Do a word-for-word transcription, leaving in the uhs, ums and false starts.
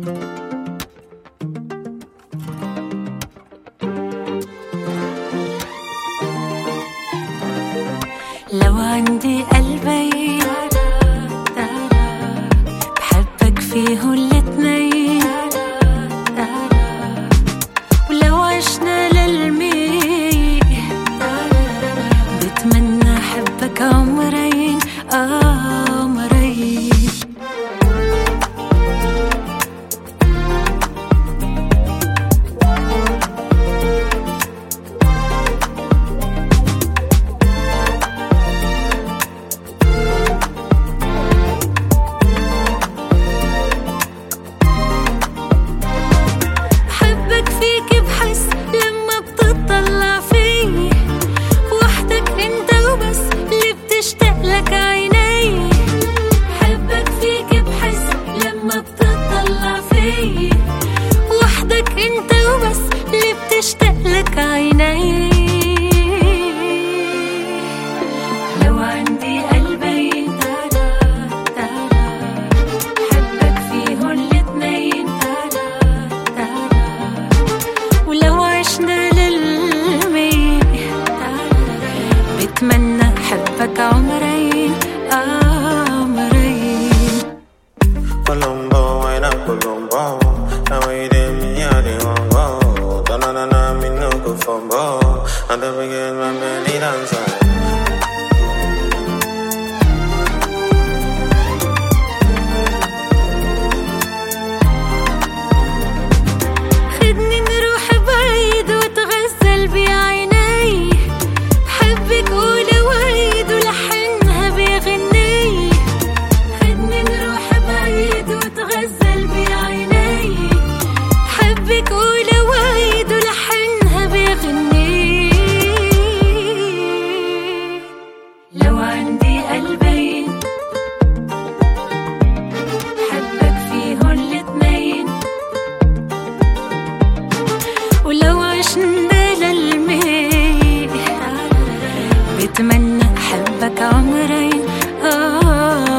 لو عندي قلبين بحبك فيه الاتنين، ولو عشنا للمية بتمنى حبك عمرين عمرين. وحدك انت وبس اللي بتشتاقلك عيني. لو عندي قلبين بحبك فيهم الاتنين، ولو عشنا للمية بتمنى حبك عمرين عمرين. Colombo, when I'm Colombo, now we did me, I didn't go. Don't know, me no go for more. And the begin my belly dancer. خدني نروح بعيد وتغزل بعيني، بحبك قولي وعيد ولحنها بغني. خدني نروح بعيد وتغزل بعيني، بحبك قولي وعيد ولحنها بغني. لو عندي قلبين بحبك فيهم الاتنين، ولو عشنا للمية بتمنى حبك عمرين. آه